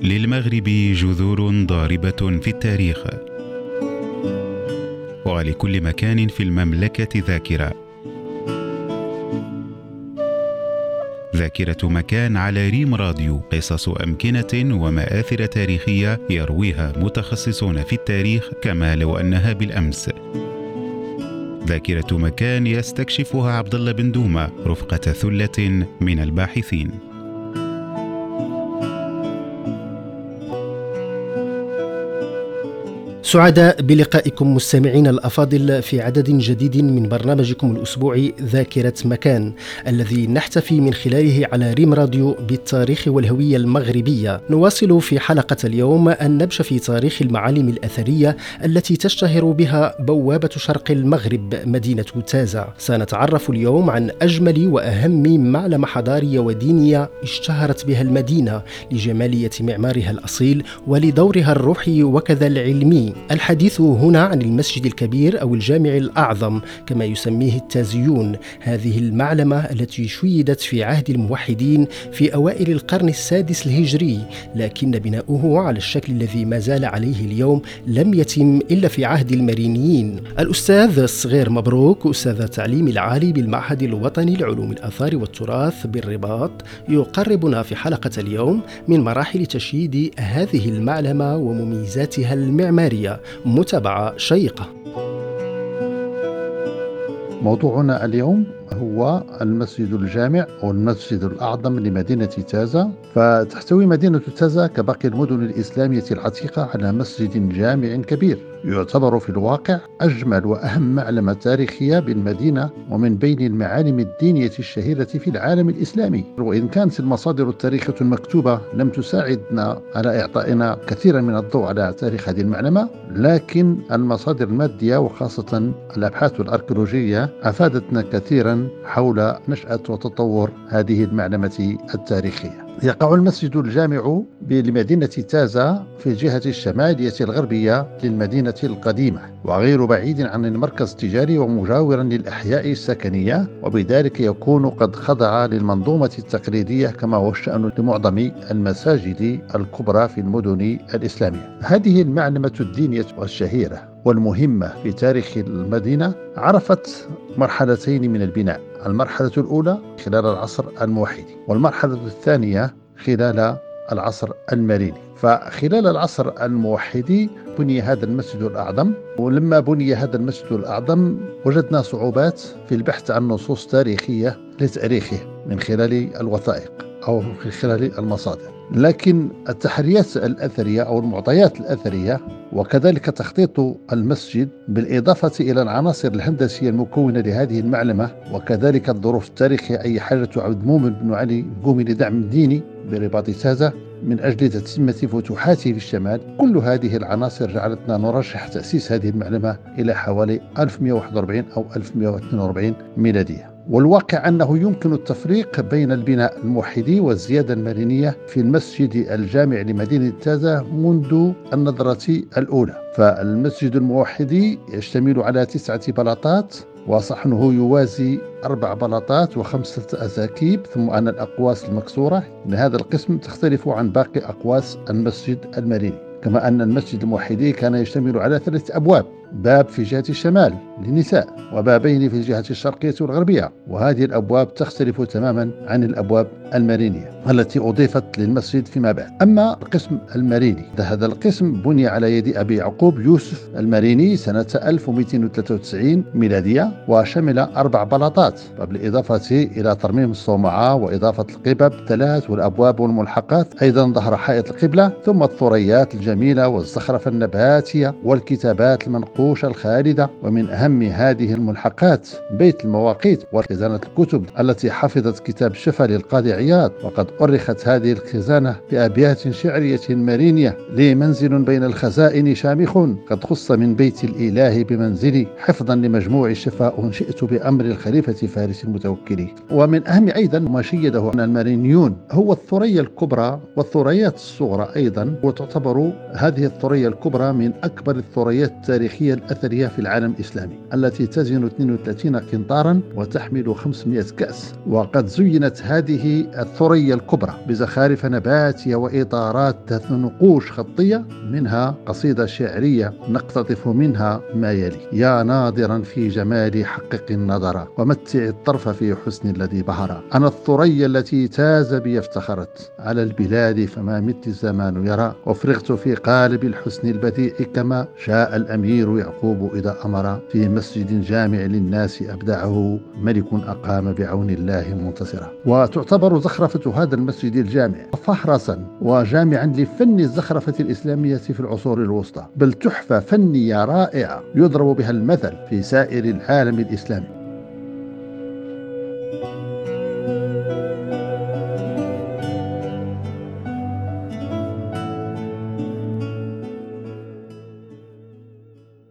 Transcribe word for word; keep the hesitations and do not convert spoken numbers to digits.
للمغرب جذور ضاربة في التاريخ، ولكل مكان في المملكة ذاكرة. ذاكرة مكان على ريم راديو، قصص أمكنة ومآثر تاريخية يرويها متخصصون في التاريخ كما لو أنها بالأمس. ذاكرة مكان يستكشفها عبد الله بن دومة رفقة ثلة من الباحثين. سعداء بلقائكم مستمعين الأفاضل في عدد جديد من برنامجكم الأسبوعي ذاكرة مكان، الذي نحتفي من خلاله على ريم راديو بالتاريخ والهوية المغربية. نواصل في حلقة اليوم النبش في تاريخ المعالم الأثرية التي تشتهر بها بوابة شرق المغرب مدينة تازة. سنتعرف اليوم عن أجمل وأهم معلم حضارية ودينية اشتهرت بها المدينة لجمالية معمارها الأصيل ولدورها الروحي وكذا العلمي. الحديث هنا عن المسجد الكبير أو الجامع الأعظم كما يسميه التازيون. هذه المعلمة التي شيدت في عهد الموحدين في أوائل القرن السادس الهجري، لكن بناؤه على الشكل الذي ما زال عليه اليوم لم يتم إلا في عهد المرينيين. الأستاذ الصغير مبروك، أستاذ التعليم العالي بالمعهد الوطني لعلوم الآثار والتراث بالرباط، يقربنا في حلقة اليوم من مراحل تشييد هذه المعلمة ومميزاتها المعمارية. متابعة شيقة. موضوعنا اليوم هو المسجد الجامع أو المسجد الأعظم لمدينة تازة. فتحتوي مدينة تازة كباقي المدن الإسلامية العتيقة على مسجد جامع كبير يعتبر في الواقع أجمل وأهم معلمة تاريخية بالمدينة ومن بين المعالم الدينية الشهيرة في العالم الإسلامي. وإن كانت المصادر التاريخية المكتوبة لم تساعدنا على إعطائنا كثيرا من الضوء على تاريخ هذه المعلمة، لكن المصادر المادية وخاصة الأبحاث الأركيولوجية أفادتنا كثيرا حول نشأة وتطور هذه المعلمة التاريخية. يقع المسجد الجامع لمدينة تازة في الجهة الشمالية الغربية للمدينة القديمة، وغير بعيد عن المركز التجاري ومجاورا للأحياء السكنية، وبذلك يكون قد خضع للمنظومة التقليدية كما هو الشأن لمعظم المساجد الكبرى في المدن الإسلامية. هذه المعلمة الدينية والشهيرة والمهمة في تاريخ المدينة عرفت مرحلتين من البناء: المرحلة الأولى خلال العصر الموحدي، والمرحلة الثانية خلال العصر المريني. فخلال العصر الموحدي بني هذا المسجد الأعظم، ولما بني هذا المسجد الأعظم وجدنا صعوبات في البحث عن نصوص تاريخية لتاريخه من خلال الوثائق أو من خلال المصادر، لكن التحريات الأثرية أو المعطيات الأثرية وكذلك تخطيط المسجد بالإضافة إلى العناصر الهندسية المكونة لهذه المعلمة وكذلك الظروف التاريخية أي حاجة عبد المؤمن بن علي قومي لدعم ديني برباط تازة من أجل تتمة فتوحاته في الشمال، كل هذه العناصر جعلتنا نرشح تأسيس هذه المعلمة إلى حوالي ألف ومئة وواحد وأربعين أو ألف ومئة واثنين وأربعين ميلادية. والواقع أنه يمكن التفريق بين البناء الموحدي والزيادة المرينية في المسجد الجامع لمدينة تازة منذ النظرة الأولى. فالمسجد الموحدي يشتمل على تسعة بلاطات وصحنه يوازي أربع بلاطات وخمسة أزاكيب، ثم أن الأقواس المكسورة من هذا القسم تختلف عن باقي أقواس المسجد المريني. كما أن المسجد الموحدي كان يشتمل على ثلاث أبواب: باب في جهة الشمال للنساء وبابين في الجهة الشرقية والغربية، وهذه الأبواب تختلف تماما عن الأبواب المرينية التي أضيفت للمسجد فيما بعد. أما القسم المريني، هذا القسم بني على يد أبي يعقوب يوسف المريني سنة ألف ومئتين وثلاثة وتسعين ميلادية، وشمل أربع بلاطات بالإضافة إلى ترميم الصومعة وإضافة القبب ثلاث والأبواب والملحقات، أيضا ظهر حائط القبلة، ثم الثريات الجميلة والزخرفة النباتية والكتابات المنقوشة الخالدة. ومن أهم هذه الملحقات بيت المواقيت وخزانة الكتب التي حفظت كتاب شفا للقاضي عياض، وقد أرخت هذه الخزانة بأبيات شعرية مرينية: لي منزل بين الخزائن شامخ قد خص من بيت الإله بمنزلي حفظا لمجموع الشفاء شئت بأمر الخليفة فارس المتوكل. ومن أهم أيضا ما شيده المرينيون هو الثريا الكبرى والثريات الصغرى أيضا، وتعتبر هذه الثريا الكبرى من أكبر الثريات التاريخية المعمارية الأثرية في العالم الإسلامي، التي تزن اثنين وثلاثين قنطارا وتحمل خمسمائة كأس. وقد زينت هذه الثريا الكبرى بزخارف نباتية وإطارات ذات نقوش خطية، منها قصيدة شعرية نقتطف منها ما يلي: يا ناظرا في جمالي حقق النظر، ومتع الطرف في حسن الذي بهر. أنا الثريا التي تاز بي افتخرت، على البلاد فما مثل الزمان يرى، وفرغت في قالب الحسن البديع كما شاء الأمير يعقوب إذا أمر. في مسجد جامع للناس أبدعه ملك أقام بعون الله منتصرا. وتعتبر زخرفة هذا المسجد الجامع فهرسا وجامعا لفن الزخرفة الإسلامية في العصور الوسطى، بل تحفة فنية رائعة يضرب بها المثل في سائر العالم الإسلامي.